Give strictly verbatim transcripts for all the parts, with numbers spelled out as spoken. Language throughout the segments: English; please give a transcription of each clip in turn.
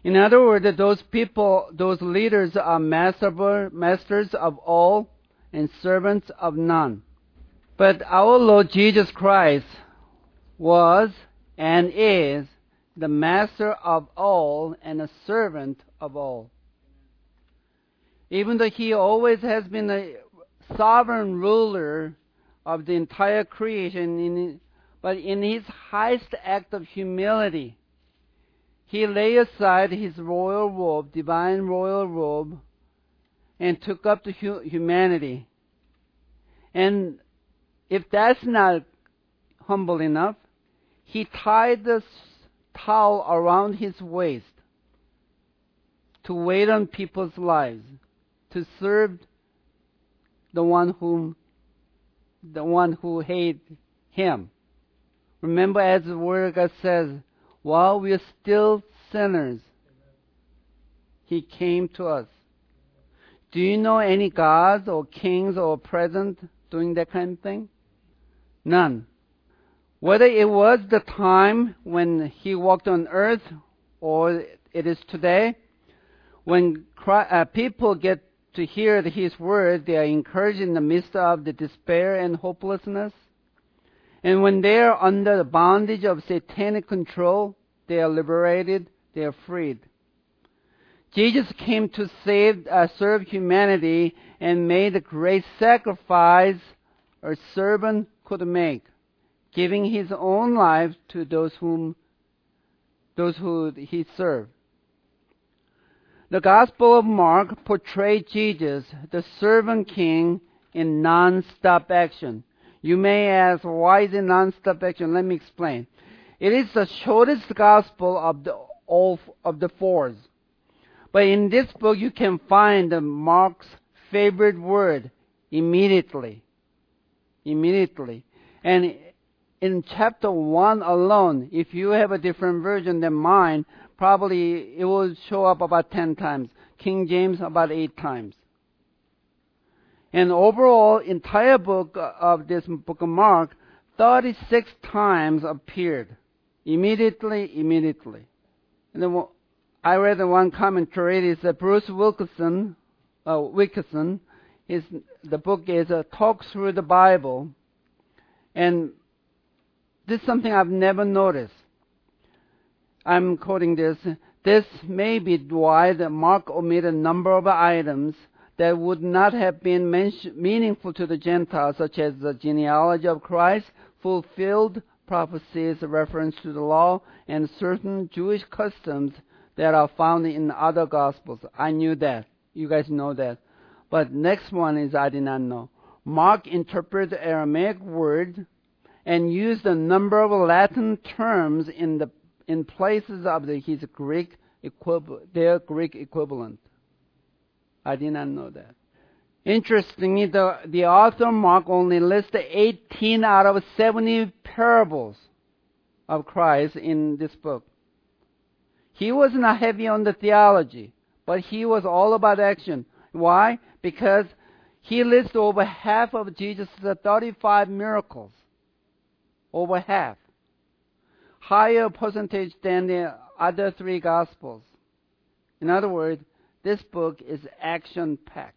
In other words, those people, those leaders are master, masters of all and servants of none. But our Lord Jesus Christ was and is the master of all and a servant of all. Even though he always has been a sovereign ruler of the entire creation, in, but in his highest act of humility, he laid aside his royal robe, divine royal robe, and took up the hu- humanity. And if that's not humble enough, he tied the towel around his waist to wait on people's lives, to serve the one whom, the one who hate him. Remember, as the Word of God says, while we are still sinners, he came to us. Do you know any gods or kings or presidents doing that kind of thing? None. Whether it was the time when he walked on earth or it is today, when uh, people get to hear his word, they are encouraged in the midst of the despair and hopelessness. And when they are under the bondage of satanic control, they are liberated, they are freed. Jesus came to save, uh, serve humanity and made a great sacrifice a servant could make, giving his own life to those whom, those who he served. The Gospel of Mark portrayed Jesus, the servant king, in non-stop action. You may ask, why is it non-stop action? Let me explain. It is the shortest gospel of the all of the fours. But in this book, you can find Mark's favorite word, immediately. Immediately. And in chapter one alone, if you have a different version than mine, probably it will show up about ten times. King James about eight times. And overall, entire book of this book of Mark, thirty-six times appeared. Immediately, immediately. And then I read one commentary. It's uh, Bruce Wilkinson, uh, Wilkinson. His, the book is uh, Talk Through the Bible. And this is something I've never noticed. I'm quoting this. This may be why the Mark omitted a number of items that would not have been mention, meaningful to the Gentiles, such as the genealogy of Christ, fulfilled prophecies, reference to the law, and certain Jewish customs that are found in other Gospels. I knew that. You guys know that. But next one is I did not know. Mark interpreted the Aramaic word and used a number of Latin terms in the in places of the, his Greek equivalent, their Greek equivalent. I did not know that. Interestingly, the, the author Mark only listed eighteen out of seventy parables of Christ in this book. He was not heavy on the theology, but he was all about action. Why? Because he lists over half of Jesus' thirty-five miracles. Over half. Higher percentage than the other three Gospels. In other words, this book is action-packed.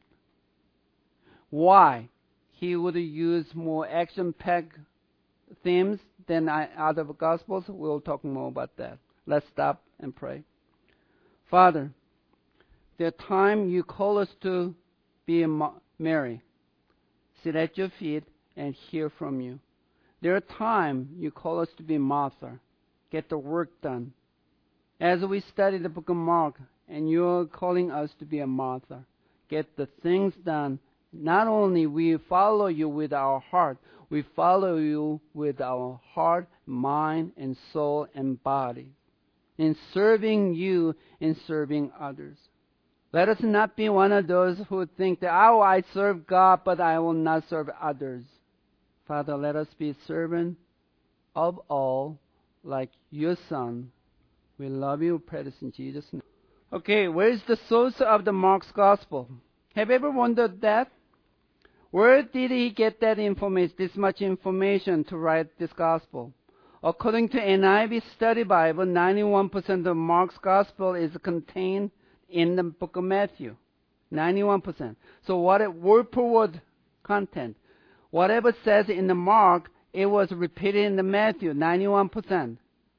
Why? He would use more action-packed themes than other Gospels. We'll talk more about that. Let's stop and pray. Father, the time you call us to be Mary, sit at your feet and hear from you. There are times you call us to be Martha, get the work done. As we study the book of Mark, and you're calling us to be a Martha, get the things done. Not only we follow you with our heart, we follow you with our heart, mind, and soul and body, in serving you, in serving others. Let us not be one of those who think that, oh, I serve God, but I will not serve others. Father, let us be servant of all, like your Son. We love you, pray this in Jesus' name. Okay, where is the source of the Mark's Gospel? Have you ever wondered that? Where did he get that information, this much information to write this Gospel? According to N I V Study Bible, ninety-one percent of Mark's gospel is contained in the book of Matthew. ninety-one percent. So what it, word per word content. Whatever says in the Mark, it was repeated in the Matthew, ninety-one percent.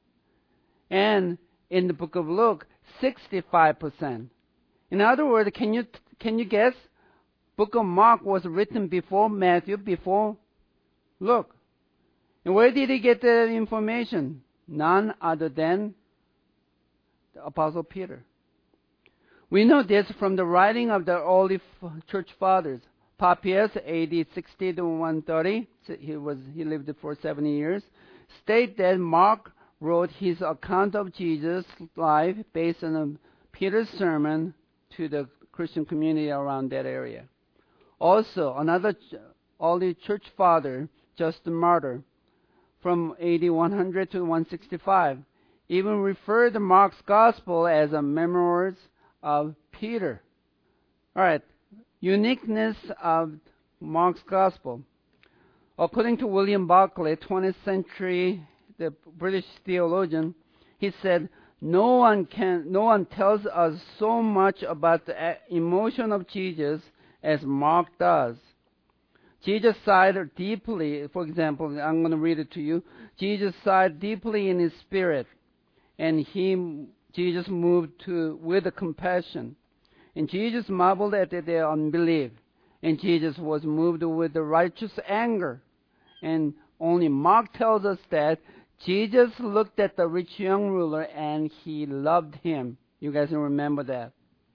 And in the book of Luke, sixty-five percent. In other words, can you can you guess? Book of Mark was written before Matthew, before Luke. And where did he get the information? None other than the Apostle Peter. We know this from the writing of the early church fathers. Papias, A D sixty to one thirty, he was he lived for seventy years, state that Mark wrote his account of Jesus' life based on Peter's sermon to the Christian community around that area. Also, another early church father, Justin Martyr, from A D one hundred to one sixty-five, even referred to Mark's gospel as a memoirs of Peter. All right, uniqueness of Mark's gospel. According to William Barclay, twentieth century, the British theologian, he said, no one can, no one tells us so much about the emotion of Jesus as Mark does. Jesus sighed deeply. For example, I'm going to read it to you. Jesus sighed deeply in his spirit, and he, Jesus moved to with compassion. And Jesus marveled at their unbelief, and Jesus was moved with the righteous anger. And only Mark tells us that Jesus looked at the rich young ruler and he loved him. You guys remember that.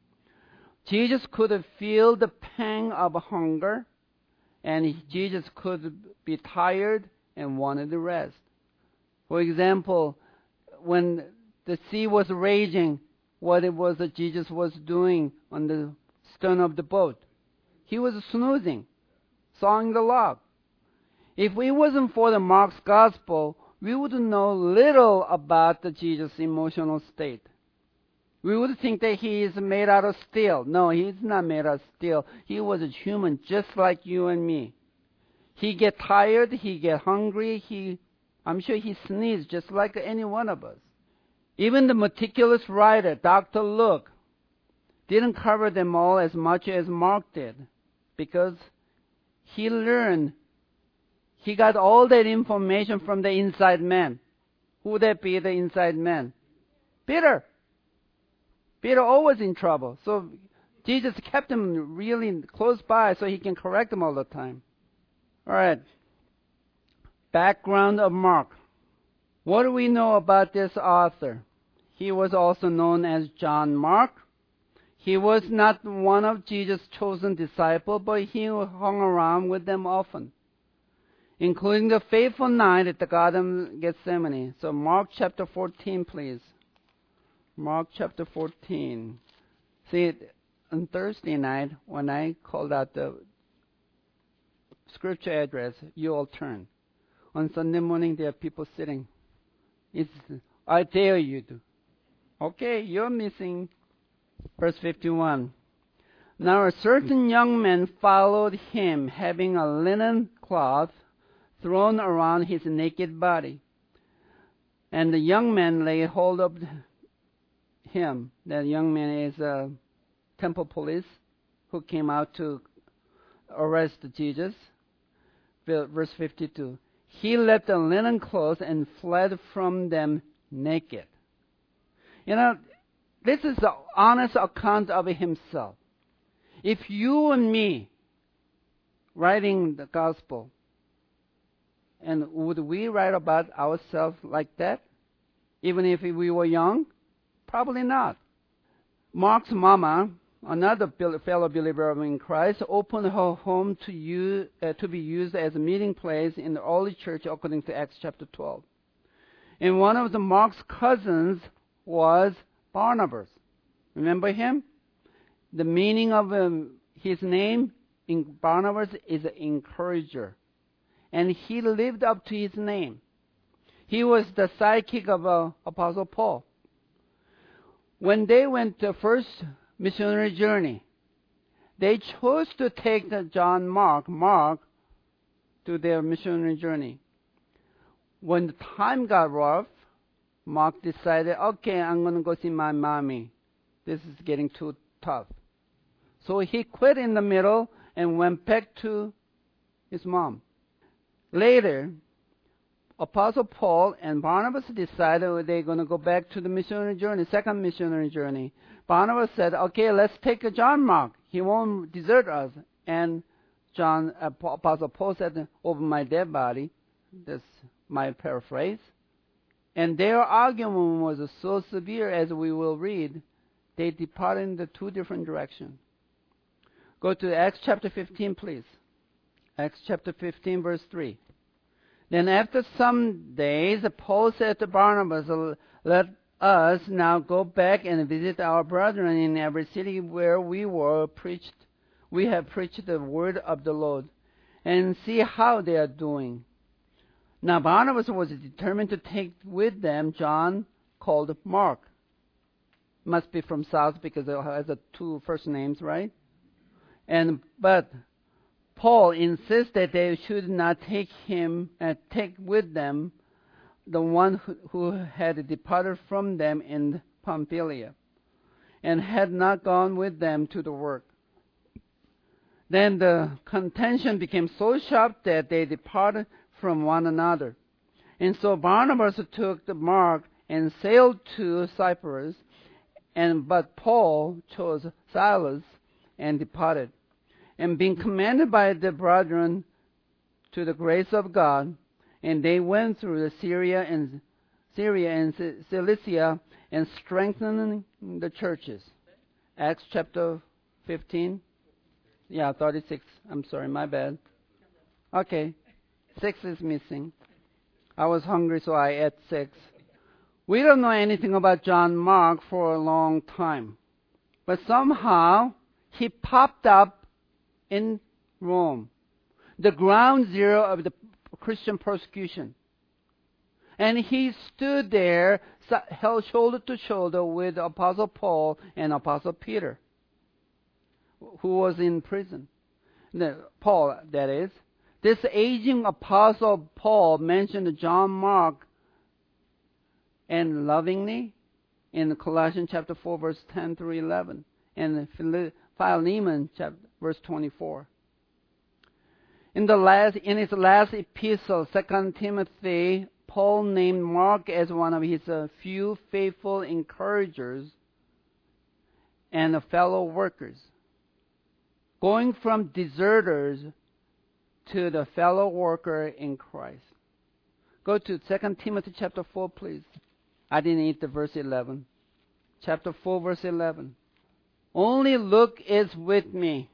Jesus could feel the pang of hunger, and Jesus could be tired and wanted to rest. For example, when the sea was raging, what it was that Jesus was doing on the stern of the boat? He was snoozing, sawing the log. If it wasn't for the Mark's gospel, we would know little about the Jesus' emotional state. We would think that he is made out of steel. No, he's not made out of steel. He was a human just like you and me. He get tired, he get hungry, he, I'm sure he sneezed just like any one of us. Even the meticulous writer, Doctor Luke, didn't cover them all as much as Mark did, because he learned, he got all that information from the inside man. Who would that be, the inside man? Peter. Peter always in trouble. So Jesus kept him really close by so he can correct him all the time. All right. Background of Mark. What do we know about this author? He was also known as John Mark. He was not one of Jesus' chosen disciples, but he hung around with them often, including the faithful night at the Garden of Gethsemane. So Mark chapter fourteen, please. Mark chapter fourteen. See, on Thursday night, when I called out the scripture address, you all turn. On Sunday morning, there are people sitting. It's, I dare you to. Okay, you're missing. Verse fifty-one. Now a certain young man followed him, having a linen cloth thrown around his naked body. And the young man laid hold of him. That young man is a temple police who came out to arrest Jesus. Verse fifty-two. He left the linen clothes and fled from them naked. You know, this is the honest account of himself. If you and me writing the gospel, and would we write about ourselves like that? Even if we were young? Probably not. Mark's mama, another fellow believer in Christ, opened her home to, use, uh, to be used as a meeting place in the early church according to Acts chapter twelve. And one of the Mark's cousins was Barnabas. Remember him? The meaning of um, his name in Barnabas is an encourager. And he lived up to his name. He was the sidekick of uh, Apostle Paul. When they went the first missionary journey, they chose to take the John Mark, Mark, to their missionary journey. when the time got rough, Mark decided, okay, I'm going to go see my mommy. This is getting too tough. So he quit in the middle and went back to his mom. Later, Apostle Paul and Barnabas decided they're going to go back to the missionary journey, second missionary journey. Barnabas said, okay, let's take John Mark. He won't desert us. And John, Apostle Paul said, over my dead body. That's my paraphrase. And their argument was so severe, as we will read, they departed in the two different directions. Go to Acts chapter fifteen, please. Acts chapter fifteen, verse three. Then after some days, Paul said to Barnabas, let us now go back and visit our brethren in every city where we were preached. We have preached the word of the Lord, and see how they are doing. Now Barnabas was determined to take with them John, called Mark. Must be from south because it has the two first names, right? And but Paul insisted they should not take him and uh, take with them the one who, who had departed from them in Pamphylia, and had not gone with them to the work. Then the contention became so sharp that they departed from one another. And so Barnabas took the Mark and sailed to Cyprus, and but Paul chose Silas and departed. And being commanded by the brethren to the grace of God, and they went through the Syria and Syria and Cilicia and strengthening the churches. Acts chapter fifteen. Yeah, thirty-six. I'm sorry, my bad. Okay, six is missing. I was hungry, so I ate six. We don't know anything about John Mark for a long time, but somehow he popped up in Rome, the ground zero of the Christian persecution. And he stood there, held shoulder to shoulder with Apostle Paul and Apostle Peter, who was in prison. Paul, that is. This aging Apostle Paul mentioned John Mark and lovingly in Colossians chapter four, verse ten through eleven, and Philemon chapter verse twenty-four. In the last, in his last epistle, Second Timothy, Paul named Mark as one of his uh, few faithful encouragers and fellow workers, going from deserters to the fellow worker in Christ. Go to Second Timothy chapter four, please. I didn't eat the verse eleven. Chapter four, verse eleven. Only Luke is with me.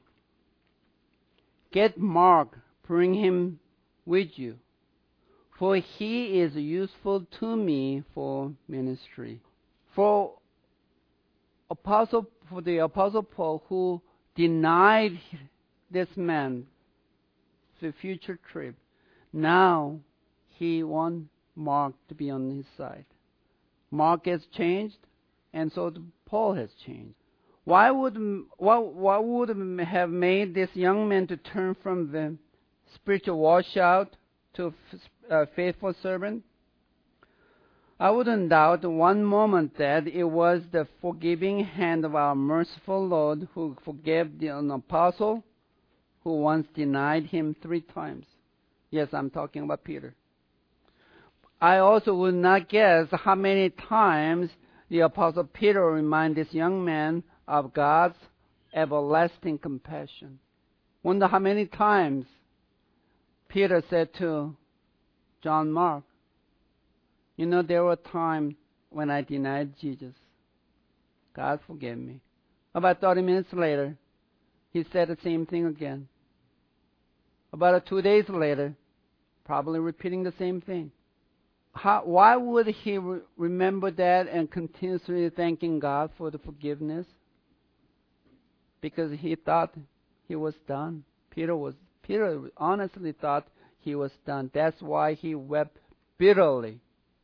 Get Mark, bring him with you, for he is useful to me for ministry. For apostle, for the Apostle Paul, who denied this man the future trip, now he wants Mark to be on his side. Mark has changed, and so Paul has changed. Why would what what would have made this young man to turn from the spiritual washout to a faithful servant? I wouldn't doubt one moment that it was the forgiving hand of our merciful Lord who forgave the apostle who once denied him three times. Yes, I'm talking about Peter. I also would not guess how many times the Apostle Peter reminded this young man of God's everlasting compassion. Wonder how many times Peter said to John Mark, you know, there were times when I denied Jesus. God forgive me. About thirty minutes later, he said the same thing again. About two days later, probably repeating the same thing. How, why would he re- remember that and continuously thanking God for the forgiveness? Because he thought he was done. Peter was Peter honestly thought he was done. That's why he wept bitterly.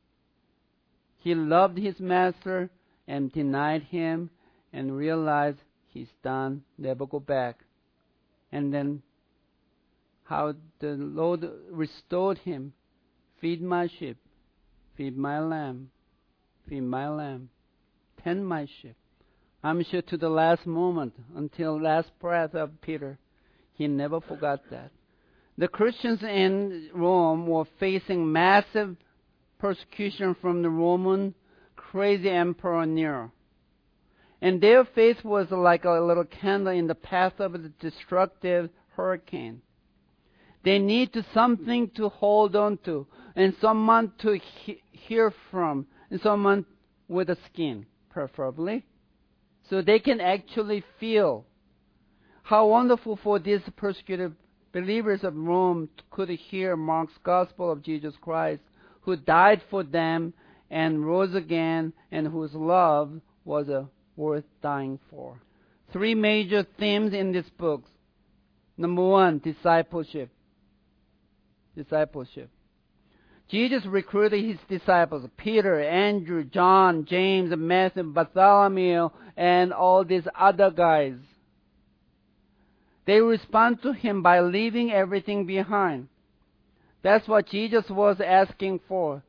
He loved his master and denied him and realized he's done, never go back. And then how the Lord restored him Feed my sheep. Feed my lamb. Feed my lamb. Tend my sheep. I'm sure to the last moment, until last breath of Peter, he never forgot that. The Christians in Rome were facing massive persecution from the Roman crazy emperor Nero. And their faith was like a little candle in the path of the destructive hurricane. They needed something to hold on to, and someone to he- hear from, and someone with a skin, preferably, so they can actually feel. How wonderful for these persecuted believers of Rome could hear Mark's gospel of Jesus Christ, who died for them and rose again, and whose love was uh, worth dying for. Three major themes in this book. Number one, discipleship. Discipleship. Jesus recruited his disciples, Peter, Andrew, John, James, Matthew, Bartholomew, and all these other guys. They respond to him by leaving everything behind. That's what Jesus was asking for.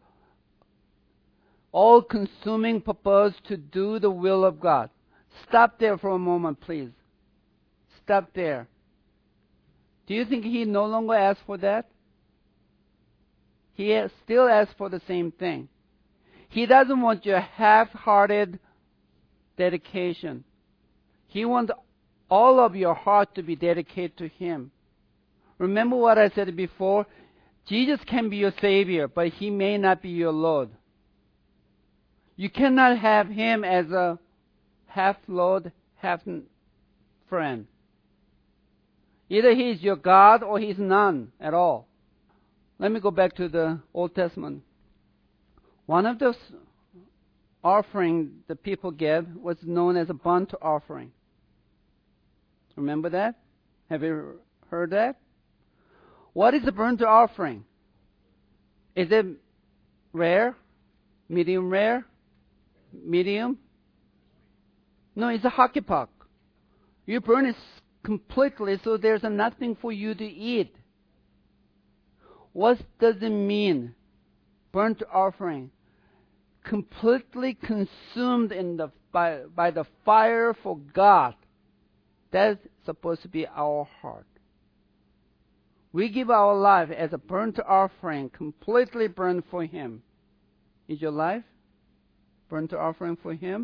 All-consuming purpose to do the will of God. Stop there for a moment, please. Stop there. Do you think he no longer asks for that? He still asks for the same thing. He doesn't want your half-hearted dedication. He wants all of your heart to be dedicated to him. Remember what I said before? Jesus can be your Savior, but he may not be your Lord. You cannot have him as a half Lord, half friend. Either he is your God or he's none at all. Let me go back to the Old Testament. One of those offerings the people gave was known as a burnt offering. Remember that? Have you heard that? What is a burnt offering? Is it rare? Medium rare? Medium? No, it's a hockey puck. You burn it completely so there's nothing for you to eat. What does it mean? Burnt offering. Completely consumed in the by, by the fire for God. That's supposed to be our heart. We give our life as a burnt offering, completely burned for him. Is your life burnt offering for him?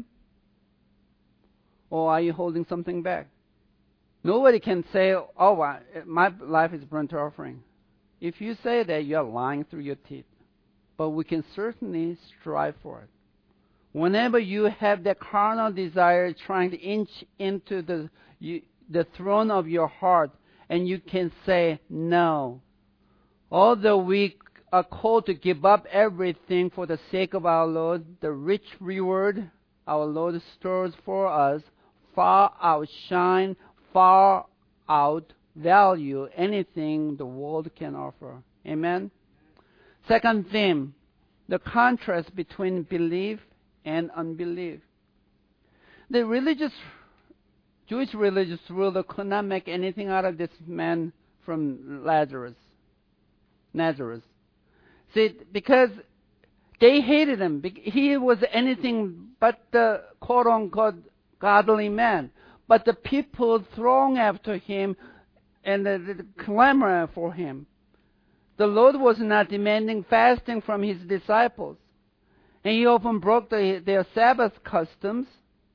Or are you holding something back? Nobody can say, oh, my life is burnt offering. If you say that, you're lying through your teeth. But we can certainly strive for it. Whenever you have that carnal desire trying to inch into the you, the throne of your heart, and you can say no. Although we are called to give up everything for the sake of our Lord, the rich reward our Lord stores for us far outshine, far outvalue anything the world can offer. Amen? Second theme, the contrast between belief and unbelief. The religious, Jewish religious ruler could not make anything out of this man from Lazarus, Nazareth. See, because they hated him. He was anything but the quote-unquote godly man. But the people throng after him and the, the clamor for him. The Lord was not demanding fasting from his disciples. And he often broke the, their Sabbath customs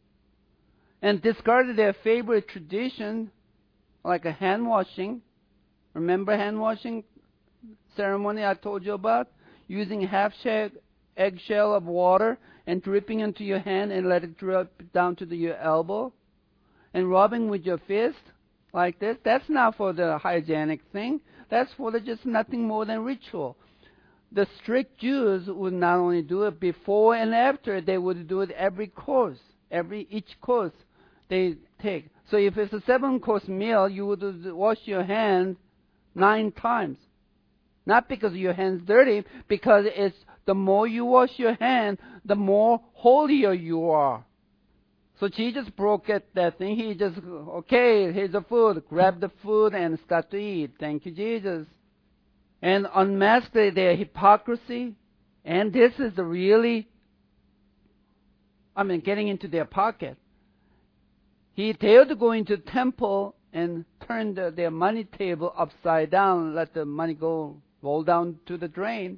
and discarded their favorite tradition, like a hand washing. Remember hand washing ceremony I told you about? Using half shell, eggshell of water and dripping into your hand and let it drip down to the, your elbow. And rubbing with your fist like this. That's not for the hygienic thing. That's for the just nothing more than ritual. The strict Jews would not only do it before and after, they would do it every course, every each course they take. So if it's a seven-course meal, you would wash your hands nine times. Not because your hands dirty, because it's the more you wash your hand, the more holier you are. So Jesus broke at that thing. He just, okay, here's the food. Grab the food and start to eat. Thank you, Jesus. and unmask their hypocrisy. And this is really, I mean, getting into their pocket. He dared to go into the temple and turn the, their money table upside down, let the money go roll down to the drain.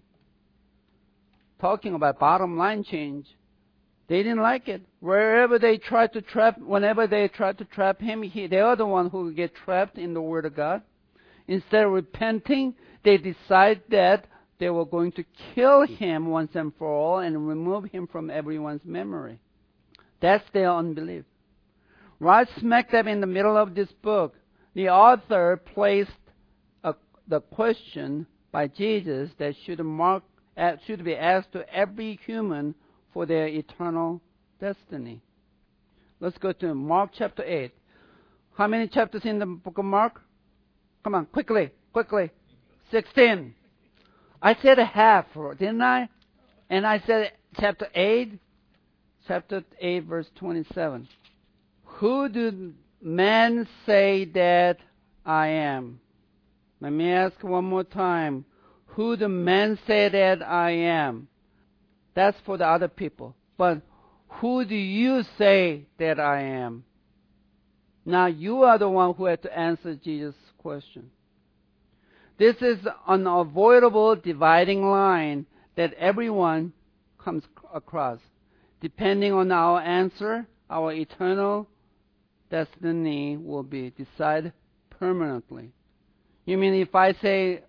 Talking about bottom line change. They didn't like it. Wherever they tried to trap, whenever they tried to trap him, he, they are the one who get trapped in the Word of God. Instead of repenting, they decide that they were going to kill him once and for all and remove him from everyone's memory. That's their unbelief. Right smack dab in the middle of this book, the author placed a, the question by Jesus that should mark should be asked to every human for their eternal destiny. Let's go to Mark chapter eight. How many chapters in the book of Mark? Come on, quickly, quickly. sixteen. I said a half, didn't I? And I said chapter eight, chapter eight, verse twenty-seven. Who do men say that I am? Let me ask one more time. Who do men say that I am? That's for the other people. But who do you say that I am? Now you are the one who had to answer Jesus' question. This is an unavoidable dividing line that everyone comes across. Depending on our answer, our eternal destiny will be decided permanently. You mean if I say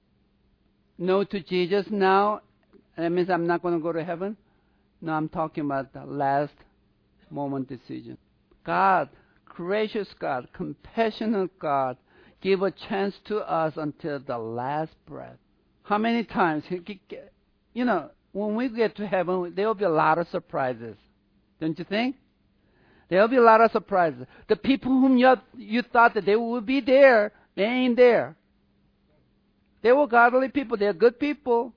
no to Jesus now, that means I'm not going to go to heaven? No, I'm talking about the last moment decision. God, gracious God, compassionate God, give a chance to us until the last breath. How many times? You know, when we get to heaven, there will be a lot of surprises. Don't you think? There will be a lot of surprises. The people whom you, you thought that they would be there, they ain't there. They were godly people. They're good people.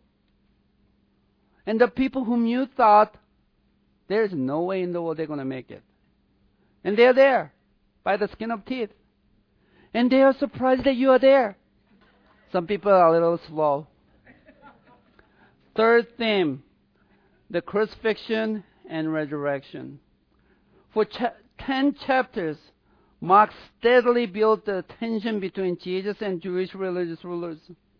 And the people whom you thought, there's no way in the world they're going to make it. And they're there by the skin of teeth. And they are surprised that you are there. Some people are a little slow. Third theme, the crucifixion and resurrection. For cha- ten chapters, Mark steadily built the tension between Jesus and Jewish religious rulers.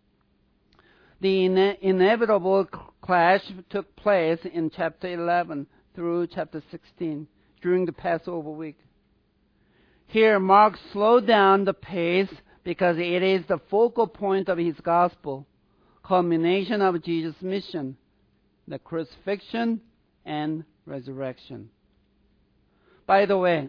The ine- inevitable clash took place in chapter eleven through chapter sixteen during the Passover week. Here, Mark slowed down the pace because it is the focal point of his gospel, culmination of Jesus' mission, the crucifixion and resurrection. By the way,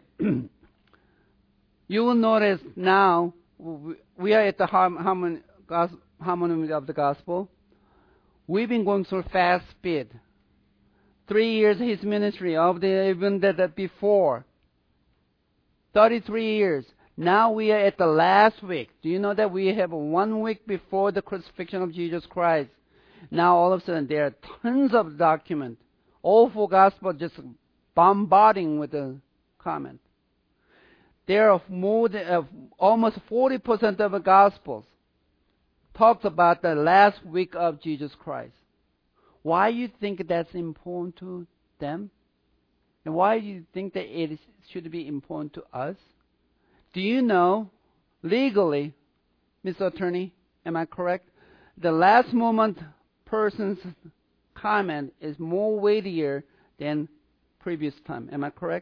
you will notice now we are at the harmony harmony of the gospel. We've been going through fast speed. Three years his ministry, of the even that before. Thirty-three years. Now we are at the last week. Do you know that we have one week before the crucifixion of Jesus Christ? Now all of a sudden there are tons of documents, all four gospels just bombarding with the comment. There are more than uh, almost forty percent of the gospels talks about the last week of Jesus Christ. Why do you think that's important to them? And why do you think that it should be important to us? Do you know, legally, Mister Attorney, am I correct? The last moment person's comment is more weightier than previous time. Am I correct?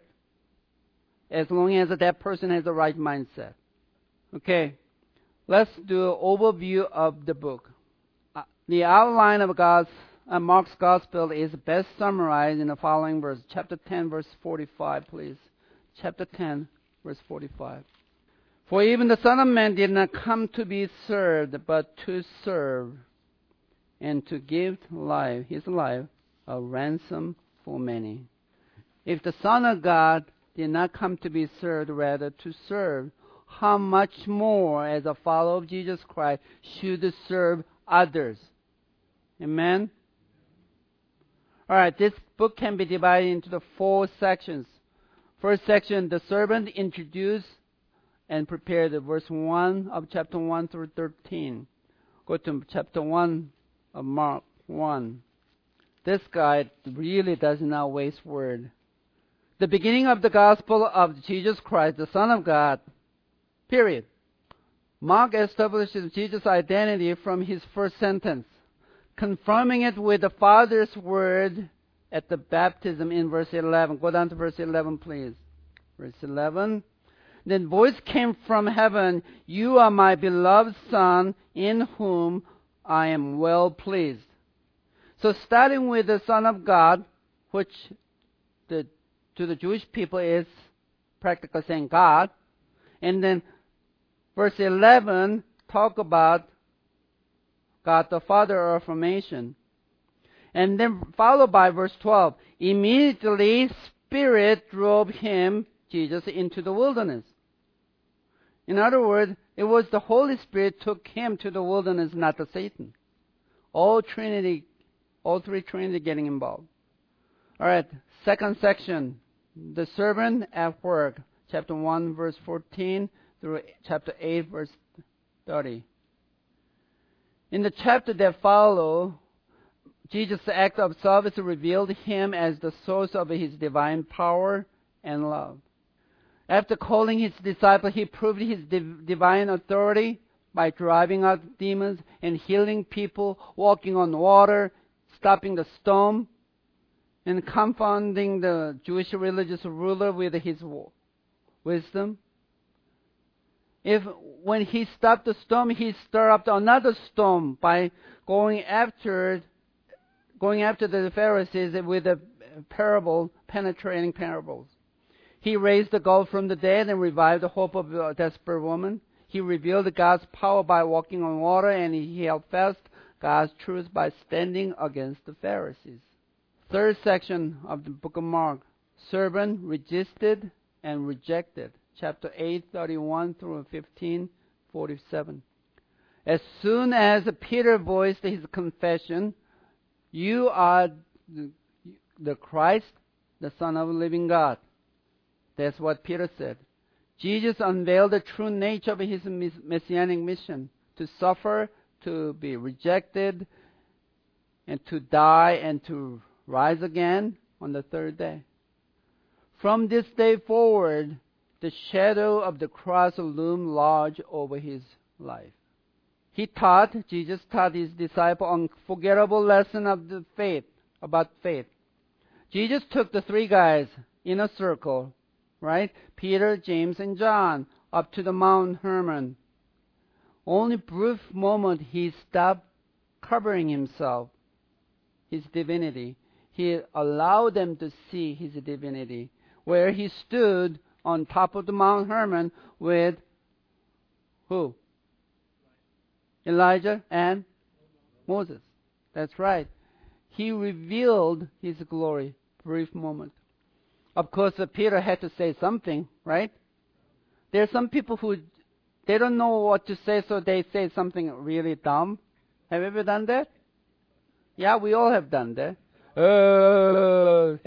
As long as that person has the right mindset. Okay. Let's do an overview of the book. Uh, the outline of God's, uh, Mark's Gospel is best summarized in the following verse. Chapter ten, verse forty-five, please. Chapter ten, verse forty-five. For even the Son of Man did not come to be served, but to serve, and to give life, his life, a ransom for many. If the Son of God did not come to be served, rather to serve, how much more, as a follower of Jesus Christ, should serve others? Amen? All right, this book can be divided into the four sections. First section, the servant introduced and prepared, verse one of chapter one through thirteen. Go to chapter one of Mark one. This guy really does not waste word. The beginning of the gospel of Jesus Christ, the Son of God, period. Mark establishes Jesus' identity from his first sentence, confirming it with the Father's word at the baptism in verse eleven. Go down to verse eleven, please. Verse eleven. Then voice came from heaven, "You are my beloved Son, in whom I am well pleased." So starting with the Son of God, which the, to the Jewish people is practically saying God, and then verse eleven talk about God the Father affirmation. And then followed by verse twelve. Immediately Spirit drove him, Jesus, into the wilderness. In other words, it was the Holy Spirit took him to the wilderness, not the Satan. All Trinity, all three Trinity getting involved. All right, second section. The servant at work. Chapter one, verse fourteen through chapter eight, verse thirty. In the chapter that follow, Jesus' act of service revealed him as the source of his divine power and love. After calling his disciples, he proved his div- divine authority by driving out demons and healing people, walking on water, stopping the storm, and confounding the Jewish religious ruler with his wisdom. If when he stopped the storm, he stirred up another storm by going after going after the Pharisees with a parable, penetrating parables. He raised the girl from the dead and revived the hope of a desperate woman. He revealed God's power by walking on water, and he held fast God's truth by standing against the Pharisees. Third section of the book of Mark. Servant resisted and rejected. Chapter eight, thirty-one through fifteen, forty-seven. As soon as Peter voiced his confession, "You are the Christ, the Son of the living God." That's what Peter said. Jesus unveiled the true nature of his messianic mission, to suffer, to be rejected, and to die and to rise again on the third day. From this day forward, the shadow of the cross loomed large over his life. He taught, Jesus taught his disciples unforgettable lesson of the faith, about faith. Jesus took the three guys in a circle, right? Peter, James, and John, up to the Mount Hermon. Only brief moment he stopped covering himself, his divinity. He allowed them to see his divinity, where he stood on top of the Mount Hermon with who? Elijah and Moses. That's right. He revealed his glory, brief moment. Of course, uh, Peter had to say something, right? There are some people who, they don't know what to say, so they say something really dumb. Have you ever done that? Yeah, we all have done that. Uh,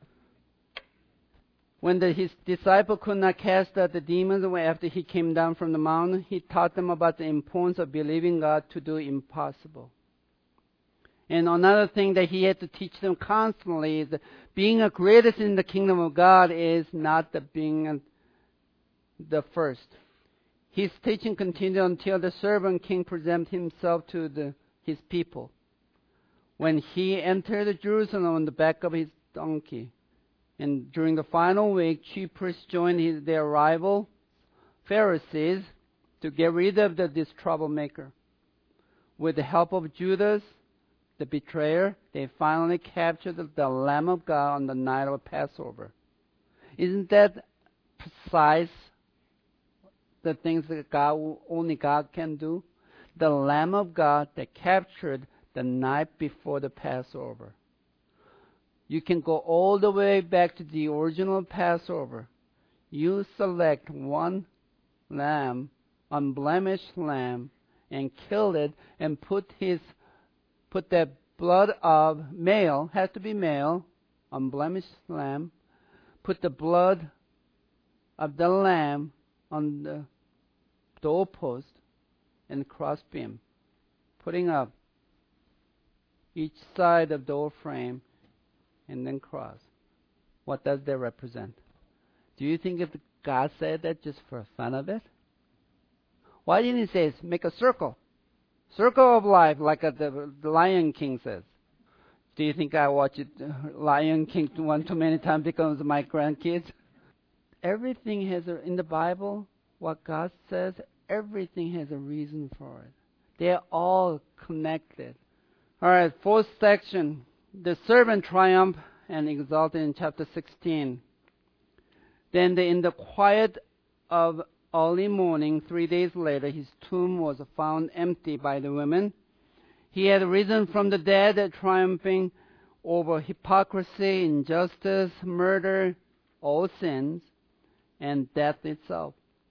when the, his disciple could not cast out the demons after he came down from the mountain, he taught them about the importance of believing God to do impossible. And another thing that he had to teach them constantly is that being a greatest in the kingdom of God is not the being a, the first. His teaching continued until the servant king presented himself to the, his people. When he entered Jerusalem on the back of his donkey. And during the final week, chief priests joined his, their rival Pharisees to get rid of the, this troublemaker. With the help of Judas, the betrayer, they finally captured the, the Lamb of God on the night of Passover. Isn't that precise? The things that God, only God can do? The Lamb of God that captured the night before the Passover. You can go all the way back to the original Passover. You select one lamb, unblemished lamb, and kill it and put his put that blood of male, has to be male, unblemished lamb, put the blood of the lamb on the doorpost and crossbeam. putting up each side of the door frame and then cross. What does that represent? Do you think if God said that just for fun of it? Why didn't he say, make a circle? Circle of life, like a, the, the Lion King says. Do you think I watch it, uh, Lion King one too many times because of my grandkids? Everything has a, in the Bible, what God says, everything has a reason for it. They're all connected. All right, fourth section. The servant triumphed and exalted in chapter sixteen. Then the, in the quiet of early morning, three days later, his tomb was found empty by the women. He had risen from the dead, triumphing over hypocrisy, injustice, murder, all sins, and death itself.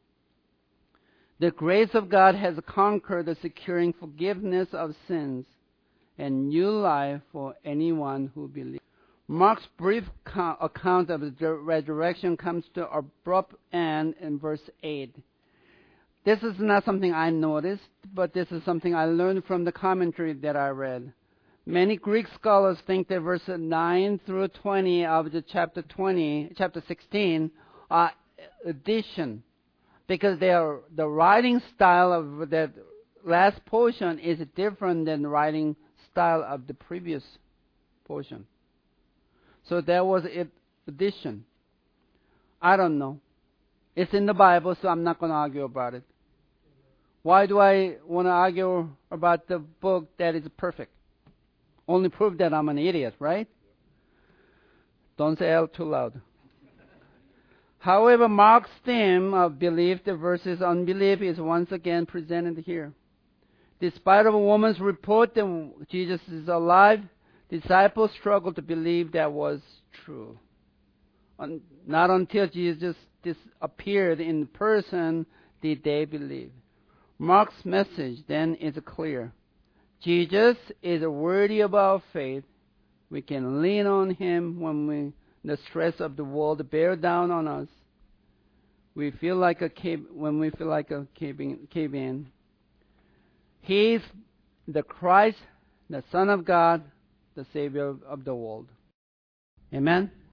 The grace of God has conquered the securing forgiveness of sins and new life for anyone who believes. Mark's brief account of the resurrection comes to an abrupt end in verse eight. This is not something I noticed, but this is something I learned from the commentary that I read. Many Greek scholars think that verses nine through twenty of the chapter twenty, chapter sixteen are addition, because they are, the writing style of that last portion is different than the writing style of the previous portion. So there was an addition. I don't know. It's in the Bible, so I'm not going to argue about it. Why do I want to argue about the book that is perfect? Only prove that I'm an idiot, right? Don't say L too loud. However, Mark's theme of belief versus unbelief is once again presented here. Despite of a woman's report that Jesus is alive, disciples struggled to believe that was true. Not until Jesus appeared in person did they believe. Mark's message then is clear. Jesus is worthy of our faith. We can lean on him when we, the stress of the world bear down on us. We feel like a cave, when we feel like a caving, cave in. He is the Christ, the Son of God, the Savior of the world. Amen?